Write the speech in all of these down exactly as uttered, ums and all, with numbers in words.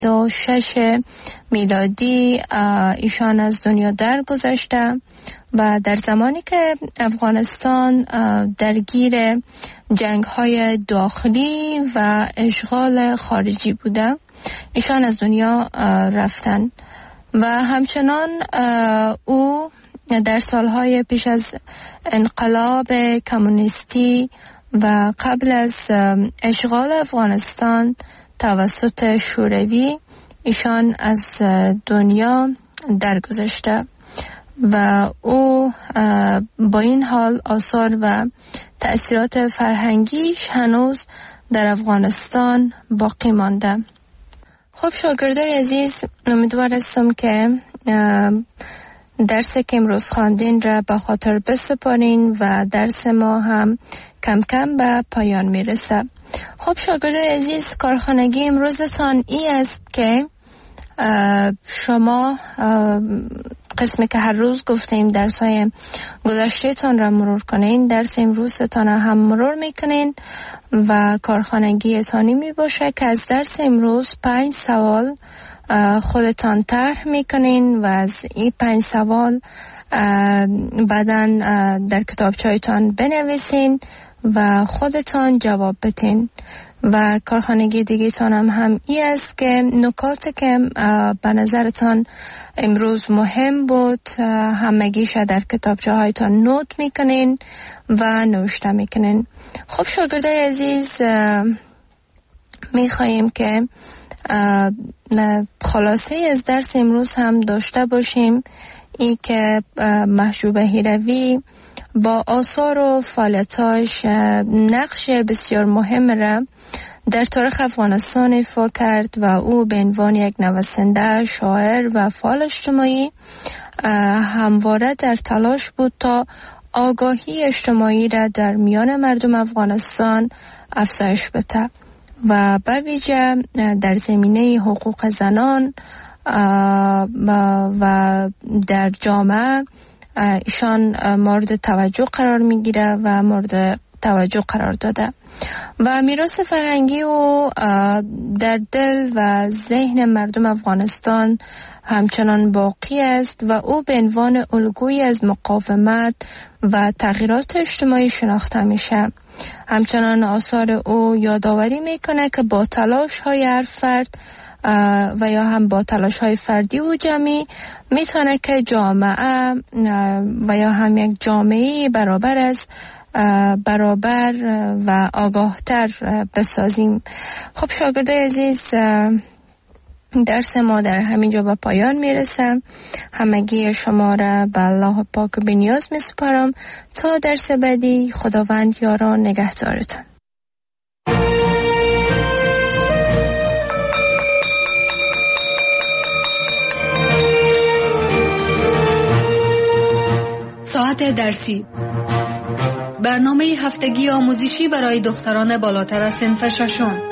و شش میلادی ایشان از دنیا درگذشته و در زمانی که افغانستان درگیر جنگ‌های داخلی و اشغال خارجی بوده ایشان از دنیا رفتن و همچنان او در سالهای پیش از انقلاب کمونیستی و قبل از اشغال افغانستان توسط شوروی ایشان از دنیا درگذشته و او با این حال آثار و تأثیرات فرهنگیش هنوز در افغانستان باقی مانده. خب شاگردای عزیز، امیدوار هستم که درس که امروز خواندین را به خاطر بسپارین و درس ما هم کم کم به پایان میرسه. خب شاگردای عزیز، کارخانگی امروزتان ای است که شما قسمی که هر روز گفتیم درس های گذشته تان را مرور کنین، درس امروزتان را هم مرور میکنین و کارخانگی تانی می باشه که از درس امروز پنج سوال خودتان طرح میکنین و از این پنج سوال بعداً در کتابچه‌تان بنویسین و خودتان جواب بدین. و کارخانگی دیگه تان هم, هم ای است که نکاتی که به نظرتان امروز مهم بود همگیش در کتابچه هایتان نوت میکنین و نوشته میکنین. خب شاگردای عزیز، میخواییم که خلاصه از درس امروز هم داشته باشیم، ای که محجوب هیروی با آثار و فعالیتاش نقش بسیار مهم را در تاریخ افغانستان ایفا کرد و او به عنوان یک نویسنده، شاعر و فعال اجتماعی همواره در تلاش بود تا آگاهی اجتماعی را در میان مردم افغانستان افزایش بده و به ویژه در زمینه حقوق زنان و در جامعه ایشان مورد توجه قرار میگیره و مورد توجه قرار داده و میراث فرهنگی او در دل و ذهن مردم افغانستان همچنان باقی است و او به عنوان الگویی از مقاومت و تغییرات اجتماعی شناخته میشه. همچنان آثار او یادآوری میکنه که با تلاش های هر فرد و یا هم با تلاش های فردی و جمعی میتونه که جامعه و یا هم یک جامعه برابر از برابر و آگاهتر بسازیم. خب شاگردای عزیز، درس ما در همینجا به پایان میرسه. همگی شما را به الله پاک بی‌نیاز میسپارم تا درس بعدی. خداوند یار و نگهدارتان. ساعت درسی، برنامه هفتگی آموزشی برای دختران بالاتر از صنف ششم.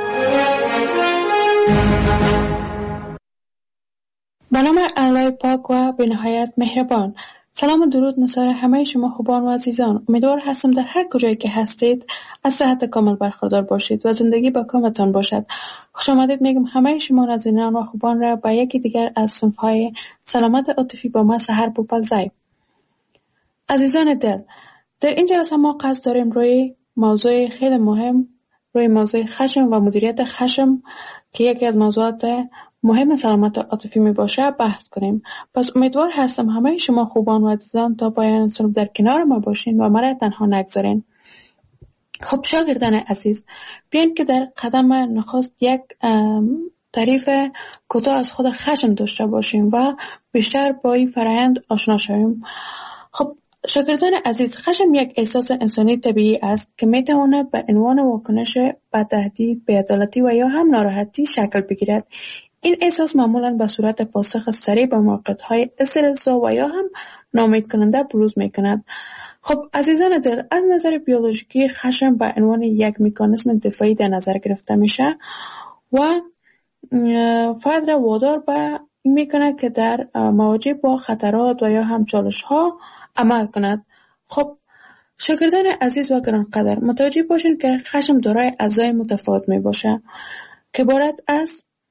به نام الله پاک و به نهایت مهربان. سلام و درود نثار همه شما خوبان و عزیزان. امیدوار هستم در هر کجایی که هستید از صحت کامل برخوردار باشید و زندگی با کامتان باشد. خوش آمدید میگم همه شما نازنینان و خوبان را به یکی دیگر از صنف‌های سلامت عاطفی با ما سحر بوپلزای. عزیزان دل، در این جلسه ما قصد داریم روی موضوع خیلی مهم، روی موضوع خشم و مدیریت خشم که یکی از موضوعات مهم سلامت عاطفی می باشه بحث کنیم. پس امیدوار هستم همه شما خوبان و عزیزان تا پایان صنف در کنار ما باشین و مرا تنها نگذارین. خب شاگردان عزیز، بیاین که در قدم نخست یک تعریف کوتاه از خود خشم داشته باشیم و بیشتر با این فرآیند آشنا شویم. خب شاگردان عزیز، خشم یک احساس انسانی طبیعی است که میتواند به عنوان واکنش به تهدید، بی‌عدالتی و یا هم ناراحتی شکل بگیرد. این احساس معمولاً به صورت پاسخ سریع به موقعیت‌های استرس‌زا و یا هم ناامید کننده بروز می‌کند. خب عزیزان دل، از نظر بیولوژیکی خشم به عنوان یک مکانیزم دفاعی در نظر گرفته میشه و فرد را وادار به این میکنه که در مواجه با خطرات و یا هم چالش‌ها عمل کند. خب شاگردان عزیز و گرانقدر، متوجه باشین که خشم دارای اجزای متفاوت می باشه که عبارت از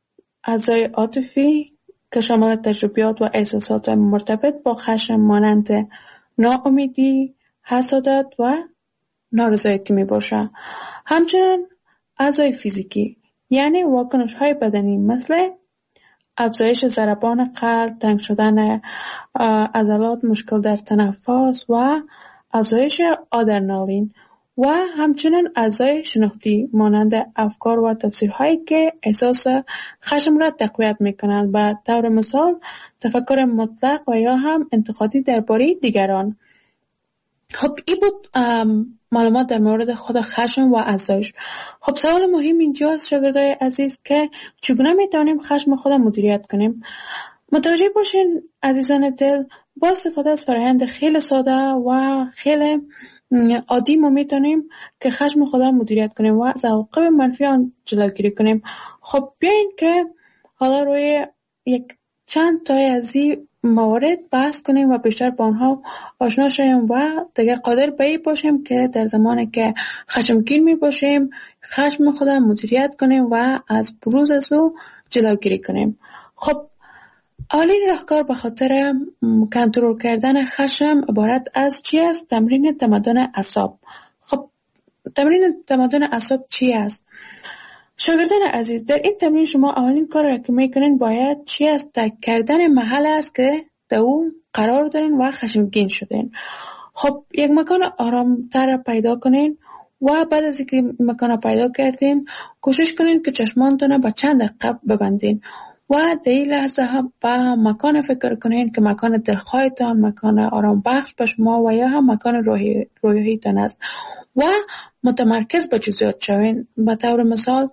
اعضای عاطفی که شامل تجربیات و احساسات مرتبط با خشم مانند ناامیدی، حسادت و نارضایتی می باشه. همچنین اعضای فیزیکی یعنی واکنش های بدنی مثل افزایش ضربان قلب، تنگ شدن عضلات، مشکل در تنفس و افزایش آدرنالین و همچنین اعضای شناختی مانند افکار و تفسیرهایی که احساس خشم را تقویت میکنند. به طور مثال تفکر مطلق و یا هم انتقادی درباره دیگران. خب این بود معلومات در مورد خود خشم و اعضایش. خب سوال مهم اینجاست شاگردای عزیز که چگونه میتونیم خشم خود مدیریت کنیم؟ متوجه باشین عزیزان دل، با استفاده از فرآیند خیلی ساده و خیلی عادی ما میتونیم که خشم خود مدیریت کنیم و از عواقب منفی آن جلوگیری کنیم. خب بیاین که حالا روی یک چند تای از این موارد بحث کنیم و بیشتر با آنها آشنا شویم و دیگه قادر به این باشیم که در زمانی که خشمگین می باشیم خشم خود مدیریت کنیم و از بروز از او جلوگیری کنیم. خب اولین راهکار به خاطر کنترل کردن خشم عبارت از چی است؟ تمرین تمدن اعصاب. خب تمرین تمدن اعصاب چی است؟ شاگردان عزیز، در این تمرین شما اولین کار را که میکنین باید چی است؟ درک کردن محل است که در او قرار دارین و خشمگین شدین. خب یک مکان آرامتر پیدا کنین و بعد از اینکه مکان پیدا کردین کوشش کنین که چشمانتون با چند دقیقه ببندین و در این لحظه هم با مکان فکر کنین که مکان دلخواهتان، مکان آرام بخش به شما و یا هم مکان روحی روحیتان است و متمرکز به جزئیات شوین. به طور مثال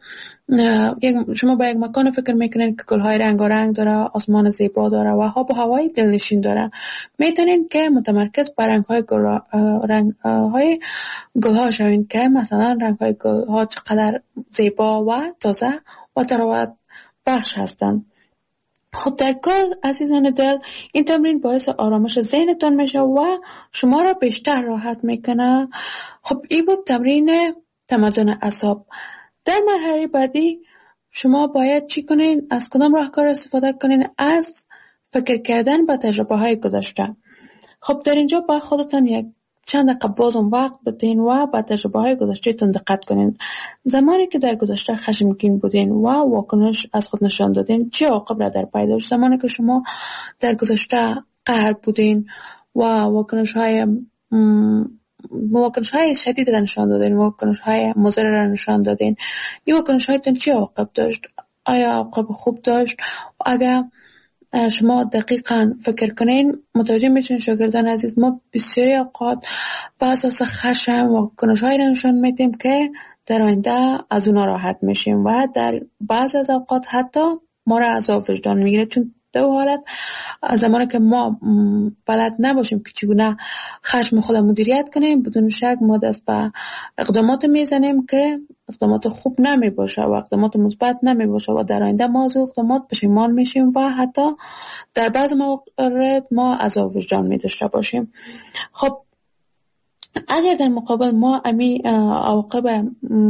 شما با یک مکان فکر میکنین که گلهای رنگارنگ داره، آسمان زیبا داره و آب و هوای دلنشین داره. میتونین که متمرکز بر رنگهای گل رنگهای گلها شوین که مثلا رنگهای گلها چقدر زیبا و تازه و تراوت بخش هستند. خب در کل عزیزان دل این تمرین باعث آرامش ذهنتان میشه و شما را بیشتر راحت میکنه. خب این بود تمرین تمدن اعصاب. در مرحله بعدی شما باید چی کنین؟ از کدام راهکار استفاده کنین؟ از فکر کردن به تجربه های گذشته. خب در اینجا با خودتان یک چند دقیقه بازم وقت بدین و به تجربه های گذشته تون دقت کنین. زمانی که در گذشته خشمگین بودین و واکنش از خود نشان دادین چه عواقب را در پی داشت؟ زمانی که شما در گذشته قهر بودین و واکنش های واکنش های شدید را نشان دادین، واکنش های مضر را نشان دادین، این واکنش هایتون چه عواقب داشت؟ آیا عواقب خوب داشت؟ اگر شما دقیقاً فکر کنین متوجه میشین شاگردان عزیز ما بسیاری اوقات به اساس خشم و واکنش‌هایی را نشان میدیم که در آینده از اونا راحت میشیم و در بعض از اوقات حتی ما را عذاب وجدان میگیره. چون دو حالت زمانی که ما بلد نباشیم که چگونه خشم خود مدیریت کنیم بدون شک ما دست به اقدامات میزنیم که اقدامات خوب نمی باشه و اقدامات مثبت نمی باشه و در آینده ما از اقدامات پشیمان میشیم و حتی در بعض موارد ما عذاب وجدان می داشته باشیم. خب اگر در مقابل ما امی عواقب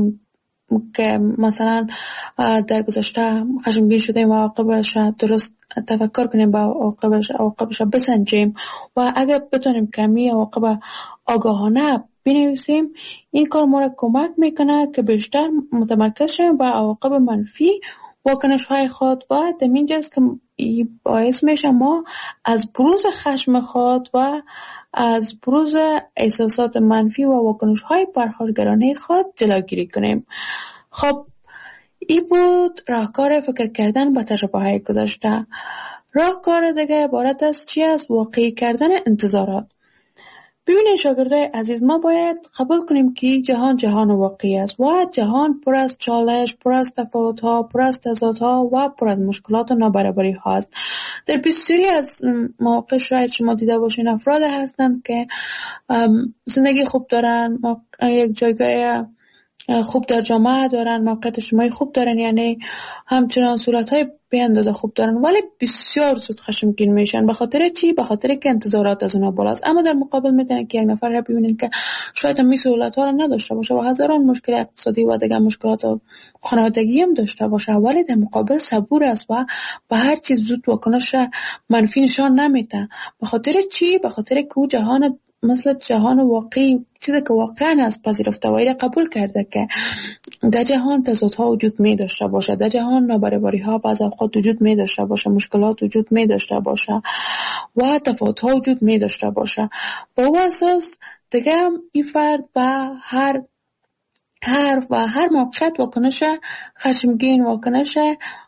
که مثلا در گذشته خشمگین شدیم و عواقبش درست تفکر کنیم با عواقبش عواقبش بسنجیم و اگر بتونیم کمی عواقب آگاهانه بنویسیم این کار ما را کمک میکنه که بیشتر متمرکز شیم با عواقب منفی واکنش های خود و در اینجاست که باعث میشه ما از بروز خشم خود و از بروز احساسات منفی و واکنش های پرخاشگرانه خود جلوگیری کنیم. خب این بود راهکار فکر کردن با تجربه های گذشته. راهکار دیگه عبارت از چی است؟ واقعی کردن انتظارات. ببینید شاگردای عزیز ما باید قبول کنیم که جهان جهان واقعی است و جهان پر از چالش، پر از تفاوت ها، پر از تضاد ها و پر از مشکلات و نابرابری ها است. در بسیاری از مواقع شاید شما دیده باشین افراد هستند که زندگی خوب دارن، یک جایگاه خوب در جامعه دارن، موقعیت اجتماعی خوب دارن، یعنی همچنان صورت‌های به اندازه خوب دارن، ولی بسیار زود خشمگین میشن. به خاطر چی؟ به خاطر که انتظارات از اونها بالاست. اما در مقابل میتونن که یک نفر را ببینید که شاید هم سهولت‌ها را نداشته باشه و هزاران مشکل اقتصادی و دیگر مشکلات خانوادگی هم داشته باشه، ولی در مقابل صبور است و به هر چیز زود واکنش منفی نشان نمیده. به خاطر چی؟ به خاطر که او جهان مثل جهان واقعی، چیزی که واقعا از پذیرفته و قبول کرده که در جهان تضادها وجود می داشته باشه، در جهان نابرابری ها بعض اوقات وجود می داشته باشه، مشکلات وجود می داشته باشه و تفاوت ها وجود می داشته باشه. با او اساس دیگه این فرد به هر هر و هر موقعیت واکنش خشمگین، واکنش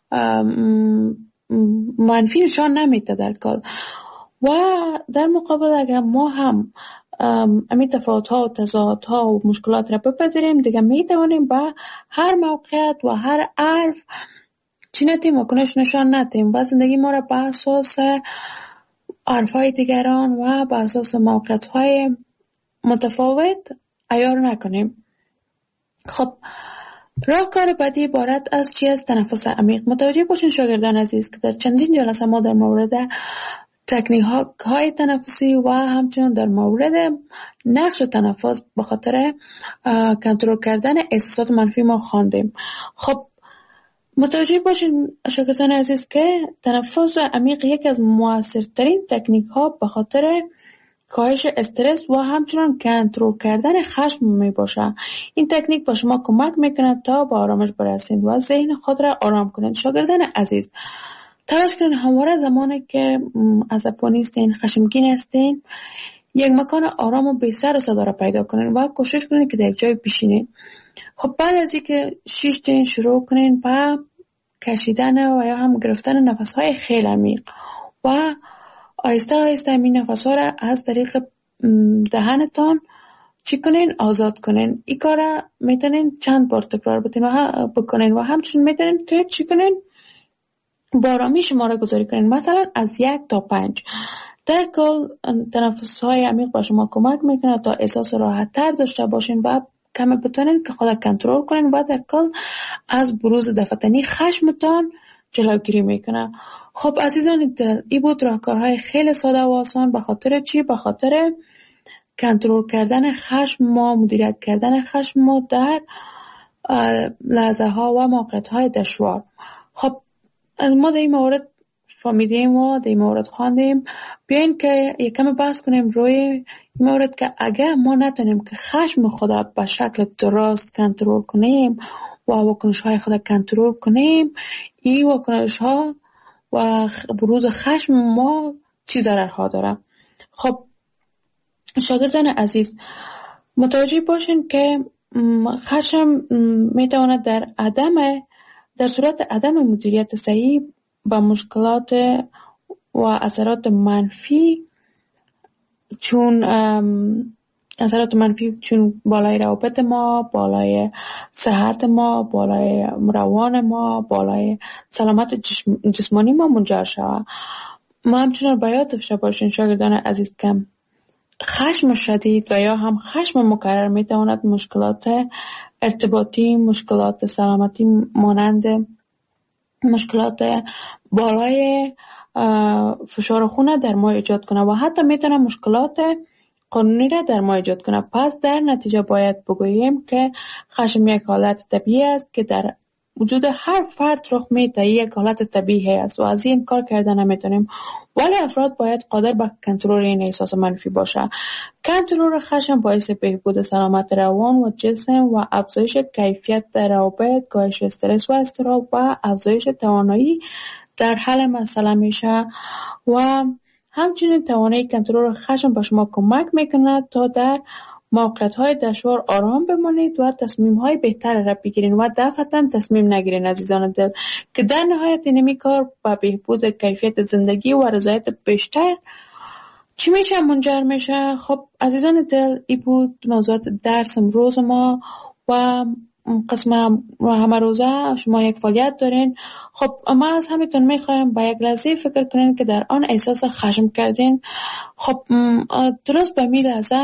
منفی نشان نمیده در کار. و در مقابل اگر ما هم امی تفاوت ها و تضاد ها و مشکلات را بپذیریم، دیگه می توانیم با هر موقعیت و هر عرف چی نتیم واکنش نشان نتیم و زندگی ما را به اساس عرف های دیگران و به اساس موقعیت های متفاوت عیار نکنیم. خب راهکار بعدی عبارت از چی است؟ تنفس عمیق. متوجه باشین شاگردان عزیز که در چندین جلسه ما در مورد تکنیک های تنفسی و همچنین در مورد نقش تنفس به خاطر کنترل کردن احساسات منفی ما خواندیم. خب متوجه باشین شاگردان عزیز که تنفس عمیق یکی از موثرترین تکنیک ها به خاطر کاهش استرس و همچنین کنترل کردن خشم می باشه. این تکنیک با شما کمک میکنه تا به آرامش برسید و ذهن خود را آرام کنید. شاگردان عزیز تلاش کنید همواره زمانی که عصبانی هستین، خشمگین هستین، یک مکان آرام و بی سر و صدا را پیدا کنید و کوشش کنید که در یک جای بشینید. خب بعد از اینکه شیشتین شروع کنید با کشیدن و یا هم گرفتن نفس‌های خیلی عمیق و آهسته آهسته این نفس‌ها را از طریق دهنتان چی کنین؟ آزاد کنین. این کار را میتونین چند بار تکرار بکنین و همچنین میتونین که چی کنین؟ با آرامی شماره گذاری کنین، مثلا از یک تا پنج. در کل تنفس‌های عمیق با شما کمک میکنه تا احساس راحت تر داشته باشین و کم بتونین که خود کنترل کنین و در کل از بروز دفتنی خشمتان جلوگیری میکنه. خب عزیزان دل، این بود راهکارهای خیلی ساده و آسان. به خاطر چی؟ به خاطر کنترل کردن خشم ما، مدیریت کردن خشم ما در لحظه ها و موقعیت های دشوار. خب ما در این مورد فهمیدیم و در این مورد خواندیم. بیاین که یکم بحث کنیم روی این مورد که اگر ما نتونیم که خشم خدا به شکل درست کنترل کنیم و واکنش های خدا کنترل کنیم، این واکنش ها و بروز خشم ما چی ضررها داره. خب شاگردان عزیز متوجه باشین که خشم میتواند در عدم در صورت عدم مدیریت صحیح با مشکلات و اثرات منفی چون اثرات منفی چون بالای روابط ما، بالای صحت ما، بالای روان ما، بالای سلامت جسم، جسمانی ما منجر شود. ما همچنان باید داشته باشین شاگردان عزیز که خشم شدید و یا هم خشم مکرر میتواند مشکلات ارتباطی، مشکلات سلامتی مانند مشکلات بالای فشار خون در ما ایجاد کنه و حتی میتونه مشکلات قانونی را در ما ایجاد کنه. پس در نتیجه باید بگوییم که خشم یک حالت طبیعی است که در وجود هر فرد رخ میده، یک حالت طبیعی است و از این کار کردن نمیتونیم، ولی افراد باید قادر به کنترل این احساس منفی باشه. کنترل خشم باعث بهبود سلامت روان و جسم و افزایش کیفیت روابط، کاهش استرس و اضطراب و افزایش توانایی در حل مسئله میشه و همچنین توانایی کنترل خشم به شما کمک میکنه تا در موقعیت‌های دشوار آرام بمانید و تصمیم‌های بهتر را بگیرین و دفعتاً تصمیم نگیرین عزیزان دل، که در نهایت اینمی کار به بهبود کیفیت زندگی و رضایت بیشتر چی میشه منجر میشه. خب عزیزان دل، این بود موضوعات درس امروز ما و قسم همه روزه شما یک فعالیت دارین. خب ما از همیتون میخوایم با یک لحظه فکر کنین که در آن احساس خشم کردین. خب درست به می لحظه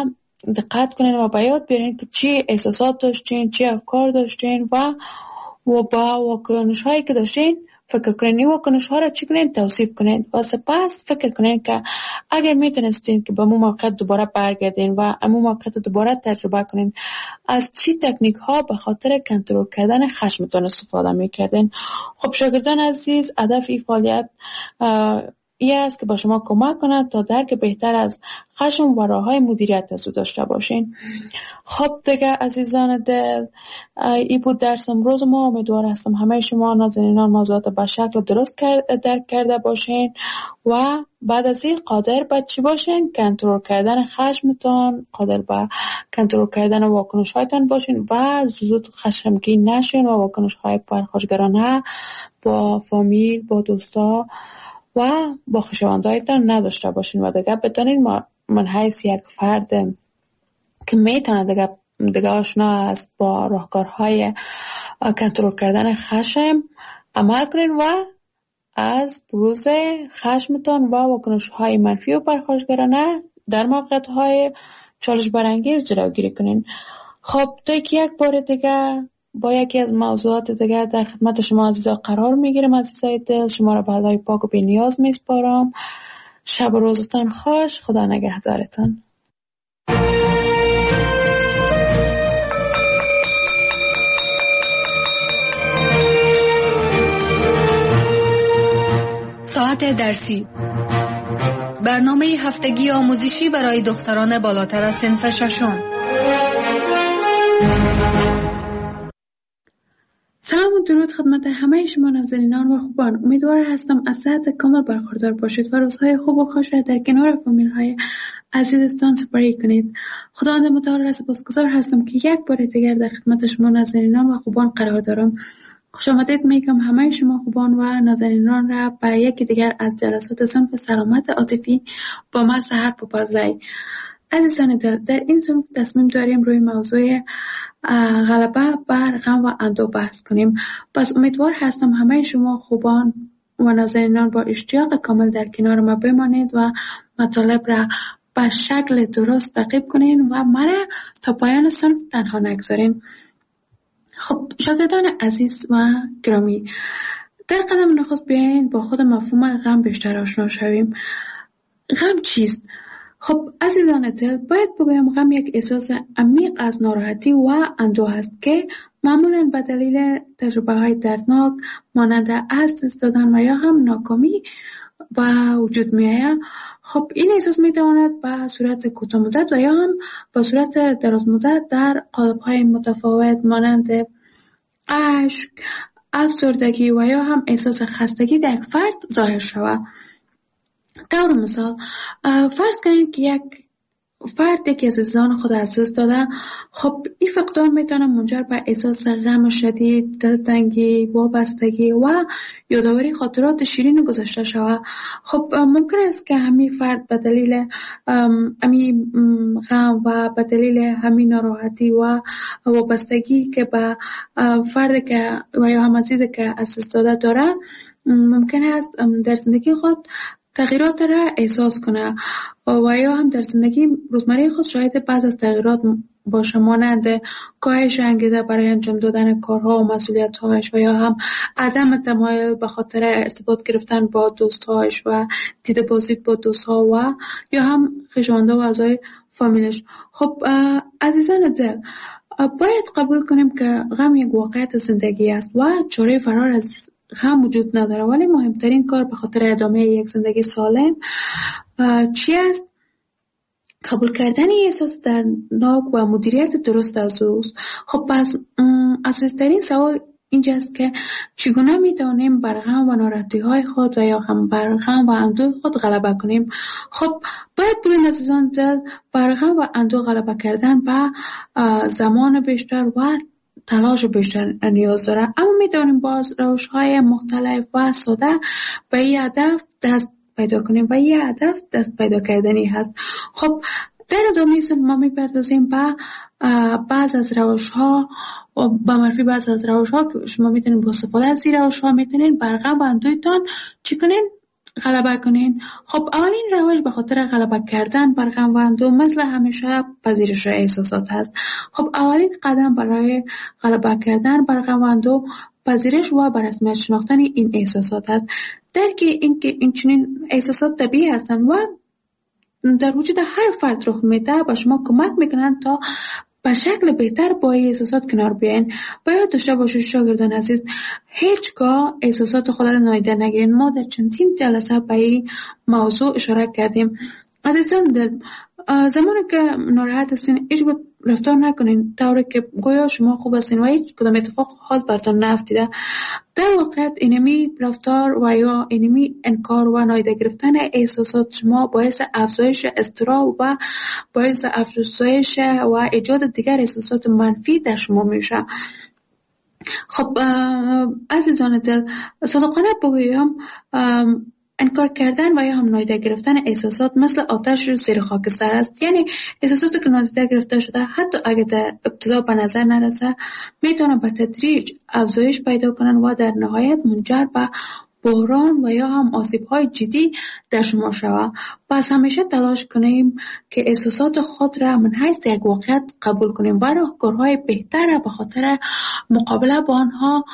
دقت کنین و به یاد بیارین که چی احساسات داشتین، چی افکار داشتین و و با واکنش هایی که داشتین فکر کنین. این واکنش ها را چی کنین؟ توصیف کنین و سپس فکر کنین که اگر میتونستین که به مو موقع دوباره برگردین و امو موقع دوباره تجربه کنین، از چی تکنیک ها به خاطر کنترل کردن خشمتون استفاده میکردین. خب شاگردان عزیز، هدف این فعالیت این است که با شما کمک کند تا درک بهتر از خشم و راه‌های مدیریت از او داشته باشین. خب دیگه عزیزان دل، این بود درس امروز ما. امیدوار هستم همه شما نازنینان موضوعات به شکل درست درک کرده باشین و بعد از این قادر به چی باشین؟ کنترل کردن خشمتان، قادر به کنترل کردن واکنش هایتان باشین و زود خشمگین نشین و واکنش های پرخاشگرانه با فامیل، با دوستا و با خویشاوندایتان نداشته باشین و دیگه بدانین من حیث یک فرد که میتونه دیگه دیگه آشنا است با راهکارهای کنترل کردن خشم عمل کنین و از بروز خشمتان و واکنش‌های منفی و پرخاشگرانه در موقعیت‌های چالش برانگیز جلوگیری کنین. خب تا که یک بار دیگه با یکی از موضوعات دیگه در خدمت شما عزیزا قرار میگیرم. عزیزای دل، شما را به خدای پاک و بی نیاز میسپارم. شب و روزتان خوش. خدا نگهدارتان. ساعت درسی، برنامه هفتگی آموزشی برای دختران بالاتر از صنف ششم. سلام و درود خدمت همه شما نازنینان و خوبان. امیدوار هستم از صحت کامل برخوردار باشید و روزهای خوب و خوش را در کنار فامیل های عزیزتان سپری کنید. خداوند متعال را سپاسگزار هستم که یک بار دیگر در خدمت شما نازنینان و خوبان قرار دارم. خوش آمدید میگم همه شما خوبان و نازنینان را به یکی دیگر از جلسات صنف سلامت عاطفی با ما سحر پوپازی. عزیزان دل، در این صنف تصمیم داریم روی موضوع غلبه بر غم و اندوه بحث کنیم. پس امیدوار هستم همه شما خوبان و نازنینان با اشتیاق کامل در کنار ما بمانید و مطالب را به شکل درست تعقیب کنین و من تا پایان صنف تنها نگذارین. خب شاگردان عزیز و گرامی، در قدم نخست بیاین با خود مفهوم غم بیشتر آشنا شویم. غم چیست؟ خب عزیزان دل، باید بگویم غم یک احساس عمیق از ناراحتی و اندوه است که معمولاً به دلیل تجربه های دردناک مانند از دست دادن و یا هم ناکامی به وجود می آید. خب این احساس می تواند به صورت کوتاه مدت و یا هم به صورت دراز مدت در قالب های متفاوت مانند اشک، افسردگی و یا هم احساس خستگی در یک فرد ظاهر شود. طور مثال فرض کنید که یک فرد که از عزیزان خود از دست داده، خب این فقدان میتونه منجر به احساس غم شدید، دلتنگی، وابستگی و یادآوری خاطرات شیرین گذشته شود. خب ممکن است که همین فرد به دلیل همین غم و به دلیل همین ناراحتی و وابستگی که به فرد که و یا هم عزیزی که از دست داده داره، ممکن است در زندگی خود تغییرات را احساس کنه و یا هم در زندگی روزمره خود شاهد بعض از تغییرات باشه، مانند کاهش انگیزه برای انجام دادن کارها و مسئولیت‌هایش و یا هم عدم تمایل به خاطر ارتباط گرفتن با دوست‌هایش و دیده بازی با دوست‌ها و یا هم خویشاونده و اعضای فامیلش. خب عزیزان دل، باید قبول کنیم که غم یک واقعیت زندگی است و چاره فرار از غم وجود نداره، ولی مهمترین کار به خاطر ادامه یک زندگی سالم چی است؟ قبول کردن احساس دردناک و مدیریت درست از اوست. خب پس اساسی‌ترین سوال اینجاست که چگونه میتونیم بر غم و ناراحتی های خود و یا هم بر غم و اندوه خود غلبه کنیم. خب باید بگیم عزیزان دل، بر غم و اندوه غلبه کردن به زمان بیشتر و تلاش بیشتر نیاز داره، اما میتونیم باز روش‌های مختلف و ساده به این هدف دست پیدا کنیم و این هدف دست پیدا کردنی هست. خب در ادامه ما میپردازیم به بعض از روش‌ها و به معرفی بعض از روش‌ها که شما میتونید با استفاده از این روش‌ها میتونید بر غم و اندوهتان چی کنین؟ غلبه کنین؟ خب اولین روش به خاطر غلبه کردن بر غم و اندوه مثل همیشه پذیرش احساسات هست. خب اولین قدم برای غلبه کردن بر غم و اندوه پذیرش و به رسمیت شناختن این احساسات هست. درک اینکه این چنین احساسات طبیعی هستند و در وجود هر فرد رخ میده به شما کمک میکنند تا به شکل بهتر با احساسات کنار بیاین. باید داشته باشید شاگردان عزیز، هیچگاه احساسات خود را نادیده نگیرین. ما در چندین جلسه به این موضوع اشاره کردیم. عزیزان دل، زمانی که ناراحت هستین هیچ گونه رفتار نکنین طوری که گویا شما خوب هستین و هیچ کدام اتفاق خاص براتون نیفتیده. در واقع اینمی رفتار و یا اینمی انکار و نادیده گرفتن احساسات شما باعث افزایش اضطراب و باعث افزایش و ایجاد دیگر احساسات منفی در شما میشه. خب عزیزان دل، صادقانه بگویم انکار کردن و یا هم نادیده گرفتن احساسات مثل آتش رو زیر خاکستر است. یعنی احساساتی که نادیده گرفته شده حتی اگه در ابتدا به نظر نرسه میتونن به تدریج افزایش پیدا کنن و در نهایت منجر به بحران و یا هم آسیب‌های جدی در شما شود. پس همیشه تلاش کنیم که احساسات خود را من حیث یک واقعیت قبول کنیم و راهکارهای بهتر به خاطر مقابله با آنها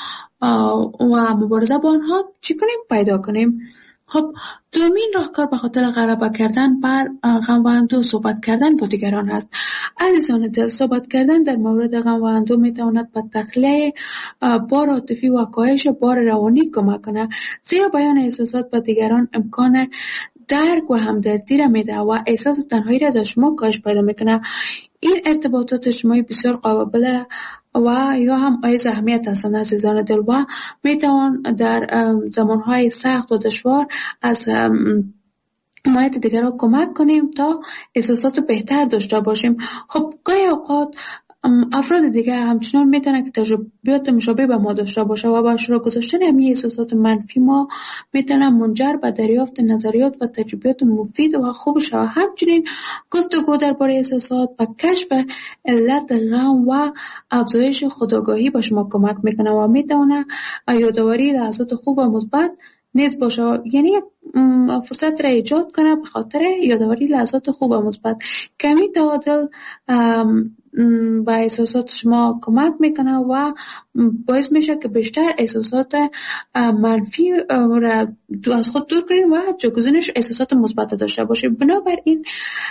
و مبارزه با آنها چی کنیم پیدا کنیم. خب دومین راهکار به خاطر غلبه کردن بر غم و اندوه صحبت کردن با دیگران هست. عزیزان دل، صحبت کردن در مورد غم و اندوه میتواند به تخلیه بار عاطفی و کاهش بار روانی کمک کنه، زیرا بیان احساسات با دیگران امکان درک و همدردی را میده و احساس تنهایی را در شما کاهش پیدا میکنه. این ارتباطات اجتماعی بسیار قابل و یا هم ایز اهمیت هستند عزیزان دل و میتوان در زمانهای سخت و دشوار از حمایت دیگر را کمک کنیم تا احساسات بهتر داشته باشیم. خب گاهی اوقات افراد دیگه همچنان میتونن که تجربیات مشابه به ما داشته باشه و با اشتراک گذاشتن همین احساسات منفی ما میتونن منجر به دریافت نظریات و تجربیات مفید و خوب شود. همچنین گفتگو درباره احساسات و کشف علت غم و افزایش خودآگاهی به شما کمک میکنه و میتونه یادآوری لحظات خوب و مثبت نیز باشه. یعنی فرصت را ایجاد کنه به خاطر یادآوری لحظات خوب و مثبت. کمی تعادل با احساسات شما کمک میکنه و باعث میشه که بیشتر احساسات منفی را از خود دور کنید و جایگزینش احساسات مثبت داشته باشید. بنابراین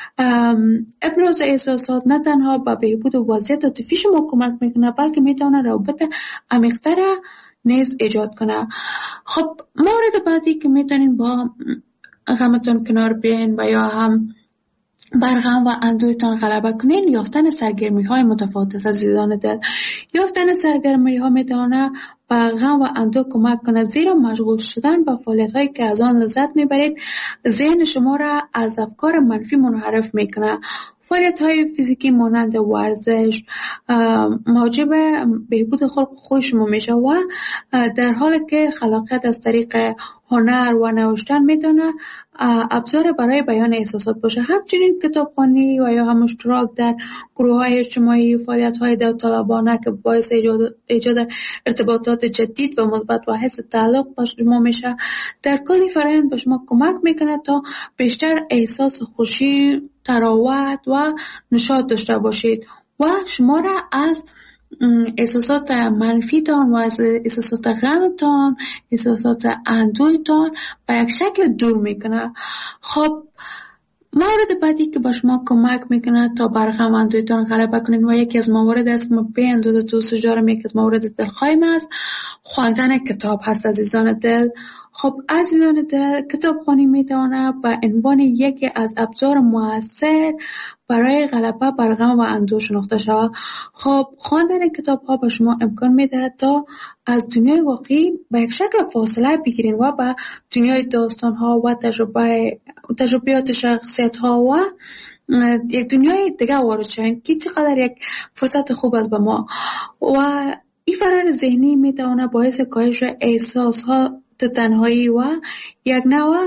ابراز احساسات نه تنها به بهبود وضعیت عاطفی شما کمک میکنه بلکه میتونه روابط عمیق‌تر نیز ایجاد کنه. خب مورد بعدی که میتونین با غمتون کنار بیاین و یا هم بر غم و اندوهتان غلبه کنین، یافتن سرگرمی های متفاوت است عزیزان دل. یافتن سرگرمی ها میتونه به غم و اندوه کمک کنه، زیرا مشغول شدن با فعالیت هایی که از آن لذت میبرید ذهن شما را از افکار منفی منحرف میکنه. فعالیت های فیزیکی مانند ورزش موجب بهبود خلق خوی شما میشه و در حالی که خلاقیت از طریق هنر و نوشتن میتونه ابزار برای بیان احساسات باشه. همچنین کتابخوانی و یا هم اشتراک در گروه های اجتماعی و فعالیت های داوطلبانه که باعث ایجاد, ایجاد ارتباطات جدید و مثبت و حس تعلق با شما میشه، در کلی فرآیند به شما کمک میکنه تا بیشتر احساس خوشی، تراوت و نشاط داشته باشید و شما را از احساسات منفیتان و از احساسات غمتان، احساسات اندوهتان به یک شکل دور میکنه. خب مورد بعدی که با شما کمک میکنه تا بر غم و اندوهتان غلبه کنین و یکی از موارد است که ما به اندازه دوست دارم، یکی از موارد دلخواهیم است خواندن کتاب هست عزیزان دل. خب عزیزان دل، کتابخوانی میتونه به عنوان یکی از ابزار موثر برای غلبه بر غم و اندوه شناخته شود. خب خواندن کتاب ها به شما امکان میده تا از دنیای واقعی به یک شکل فاصله بگیرین و به دنیای داستان ها و تجربه تجربیات شخصیت ها و یک دنیای دیگه وارد شوین که چقدر یک فرصت خوب است به ما. و این فرار ذهنی میتونه باعث کاهش احساس ها تنهایی و یک نوع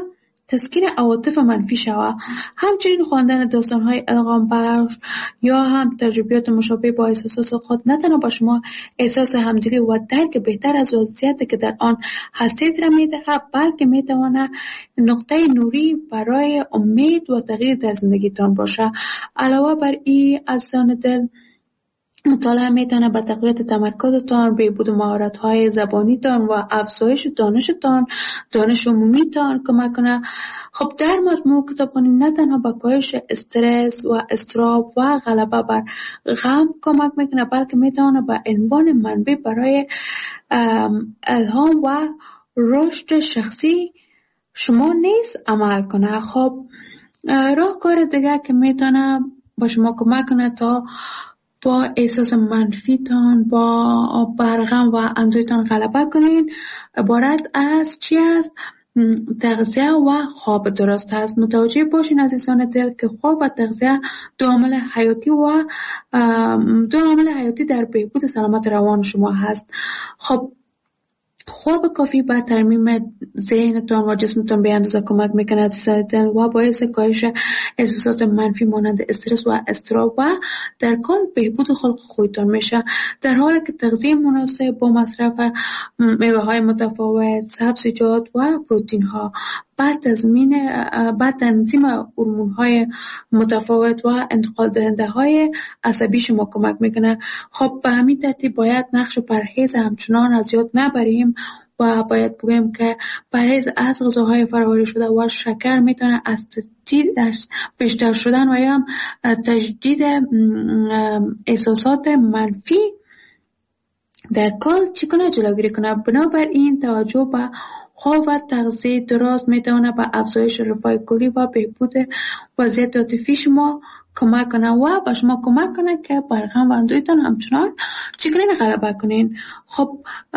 تسکین عواطف منفی شود. همچنین خواندن داستان‌های الهام بخش یا هم تجربیات مشابه با احساسات خود نه تنها به شما احساس همدلی و درک بهتر از وضعیتی که در آن هستید را می‌دهد، بلکه می‌تواند نقطه نوری برای امید و تغییر در زندگیتان باشد. علاوه بر این، عزیزان دل، مطالعه میتونه به تقویت تمرکزتان، بهبود مهارت‌های زبانیتان و افزایش دانشتان، دانش عمومیتان کمک کنه. خب در مجموع کتابخوانی نه تنها به کاهش استرس و اضطراب و غلبه بر غم کمک میکنه، بلکه میتونه به عنوان منبع برای الهام و رشد شخصی شما نیز عمل کنه. خب راهکار دیگه که میتونه با شما کمک کنه تا با احساس منفیتان، با برغم و اندوهتان غلبه کنین، عبارت از چی است؟ تغذیه و خواب درست است. متوجه باشین عزیزان دل که خواب و تغذیه دو عامل حیاتی و دو عامل حیاتی در بهبود سلامت روان شما هست. خب خواب کافی به ترمیم ذهنتان و جسمتان به اندازه کمک میکنه عزیزان و باعث کاهش احساسات منفی مانند استرس و اضطراب و در کل بهبود خلق خودتان میشه، در حالی که تغذیه مناسب با مصرف میوه های متفاوت، سبزیجات و پروتئین ها بعد تضمین بعد تنظیم هورمون های متفاوت و انتقال دهنده های عصبی شما کمک میکنه. خب به همین ترتیب باید نقش پرهیز همچنان از یاد نبریم و باید بگیم که پرهیز از غذاهای فرآوری شده و شکر میتونه از تجدید بیشتر شدن و یا تجدید احساسات منفی در کل چی کنه جلوگیری کنه. بنابراین توجه به خواب و تغذیه درست میتونه به افزایش رفاه کلی و بهبود وضعیت عاطفی شما کمک کنه و به شما کمک کنه که بر غم و اندوهتان همچنان چگونه غلبه کنین. خب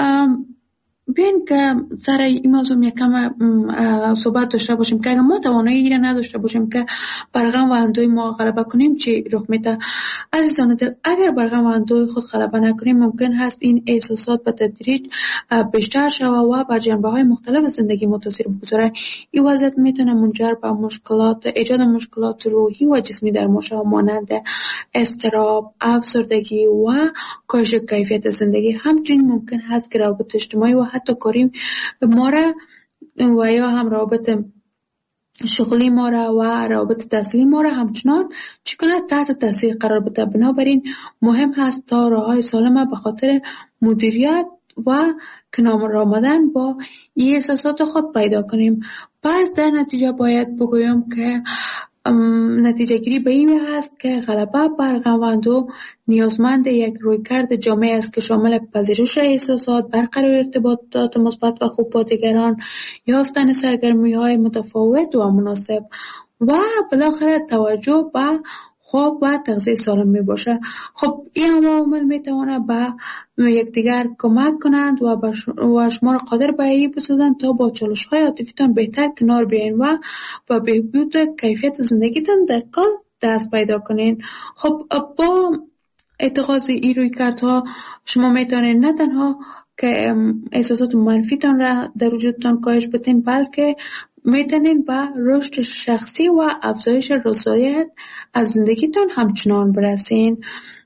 بیاین که سر این موضوع یکم صحبت داشته باشیم که اگر ما توانایی را نداشته باشیم که بر غم و اندوه ما غلبه کنیم چی رخ میده. عزیزان دل، اگر بر غم و اندوه خود غلبه نکنیم ممکن هست این احساسات به تدریج بیشتر شود و بر جنبه های مختلف زندگی ما تاثیر بگذاره. این وضعیت میتونه منجر به مشکلات ایجاد مشکلات روحی و جسمی در ما شود، مانند اضطراب، افسردگی و کاهش کیفیت زندگی. همچنین ممکن هست که روابط اجتماعی و حتی کاری ما را و یا هم روابط شغلی ما را و روابط تحصیلی ما را همچنان چگونه تحت تاثیر قرار بده. بنابراین مهم هست تا راههای سالم به خاطر مدیریت و کنار آمدن با این احساسات خود پیدا کنیم. پس در نتیجه باید بگویم که نتیجه گیری به این هست که غلبه بر غم و اندوه نیازمند یک رویکرد جامع است که شامل پذیرش احساسات، برقرار ارتباطات مثبت و خوب با دیگران، یافتن سرگرمی‌های متفاوت و مناسب و بالاخره توجه به خواب و تغذیه سالم می باشه. خب این عوامل می تواند به یکدیگر کمک کنند و و شما را قادر به این بسازند تا با چالش‌های عاطفیتان بهتر کنار بیاین و با بهبود کیفیت زندگیتان در کل دست پیدا کنین. خب با اتخاذ این رویکردها شما می توانید نه تنها که احساسات منفیتان را در وجودتان کاهش بدین، بلکه میتونین به رشد شخصی و افزایش رضایت از زندگیتان همچنان برسین.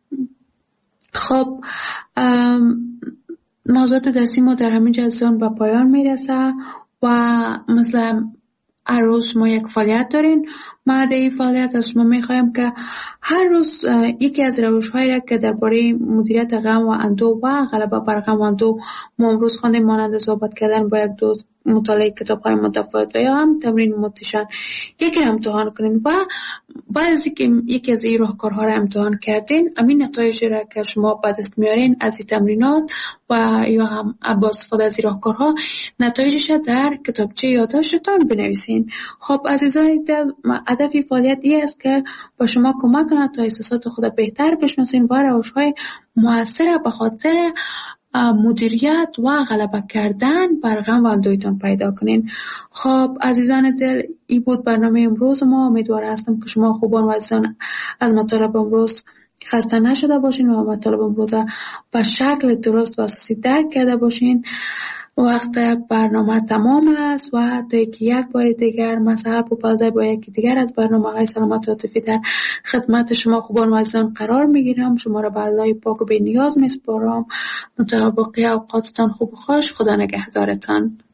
خب موضوعات درسی ما در همین جزان به پایان میرسه و مثلا هر روز ما یک فعالیت دارین. ما در این فعالیت از شما میخوایم که هر روز یکی از روش‌هایی را که درباره مدیریت غم و اندوه و غلبه بر غم و اندوه ما امروز خواندیم، مانند صحبت کردن با یک دوست، مطالعه کتاب‌های متفاوت و یا هم تمرین موتیشن، یکی را امتحان کنین و بعد از اینکه یکی از این راهکارها را امتحان کردین، همین نتایج را که شما به دست میارین از این تمرینات و یا هم با استفاده از این راهکارها نتایجش در کتابچه یادداشتتان بنویسین. خب عزیزان دل، هدف فعالیت این است که با شما کمک کنه تا احساسات خود بهتر بشناسین و روش‌های مؤثر به خاطر مدیریت و غلبه کردن بر غم و اندوهتان پیدا کنین. خب عزیزان دل، این بود برنامه امروز ما. امیدوار هستم که شما خوبان و عزیزان از مطالب امروز خسته نشده باشین و مطالب امروز به شکل درست و اساسی درک کرده باشین وقت برنامه تمام است و تا که یک بار دیگر مسئله پوپلزای با یکی دیگر از برنامه های سلامت عاطفی در خدمت شما خوبان و عزیزان قرار میگیرم. شما را به الله پاک و بی نیاز میسپارم. مطابق اوقاتتان خوب و خوش. خدا نگهدارتان.